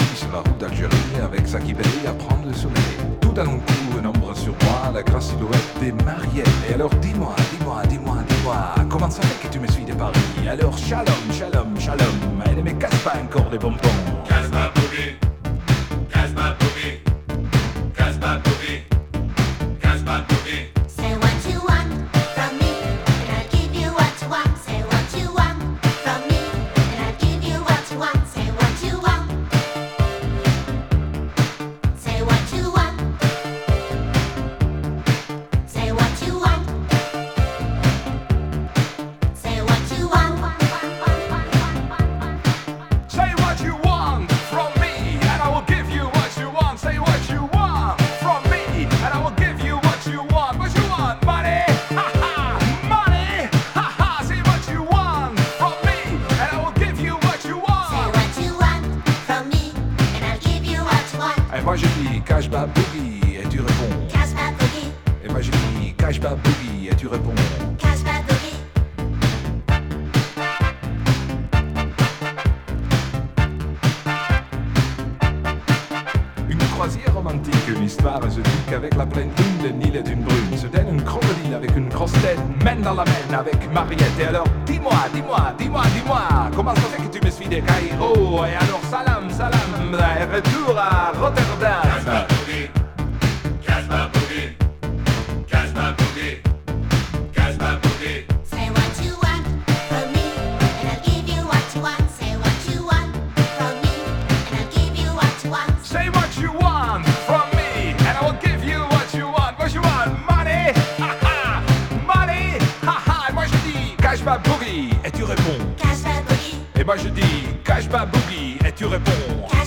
Paris, sur la route d'Algérie, avec sa qui brille à prendre le soleil. Tout à long coup, un ombre sur moi, la grasse silhouette des Mariettes. Et alors dis-moi, comment ça fait que tu me suis de Paris? Alors shalom, shalom, shalom, elle ne me casse pas encore des bonbons. Casse ma boogie, casse ma boogie, casse ma boogie, casse ma boogie. Say what you want from me, and I'll give you what you want. Say what you want from me, and I'll give you what you want. Say what you want. Say what you want. Say what you want. Say what you want. Say what you want from me, and I will give you what you want. Say what you want from me, and I will give you what you want. What you want, money? Ha ha, money? Ha ha. Say what you want from me, and I will give you what you want. Say what you want from me, and I'll give you what you want. Et moi je dis cache ma boogie, et tu réponds. Cash my boogie, Et moi je dis cache ma boogie, et tu réponds. cash my boogie. Une croisière romantique, une histoire exotique avec la pleine lune de Nil et d'une brune. Se donne un crocodile avec une grosse tête, main dans la main avec Mariette. Et alors dis-moi, comment ça fait que tu me suis des Caïro? Et alors salam, et retour à Casse ma Rotterdam. boogie, casse ma boogie, casse ma boogie, casse ma boogie. Say what you want from me, and I'll give you what you want. Say what you want from me, and I'll give you what you want. Say what you want from me, and I will give you what you want. What you want, money? Ha ha, money? Ha ha. Et moi je dis cache ma boogie, et tu réponds. Cash my boogie, Et moi je dis cache ma boogie, et tu réponds. cash